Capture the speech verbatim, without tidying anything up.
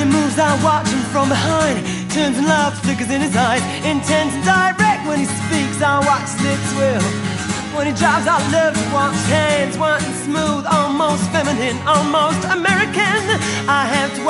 moves, I watch him from behind. Turns and love flickers in his eyes. Intense and direct when he speaks, I watch his lips will. When he drives, I love to watch his hands, wanting smooth, almost feminine, almost American. I have to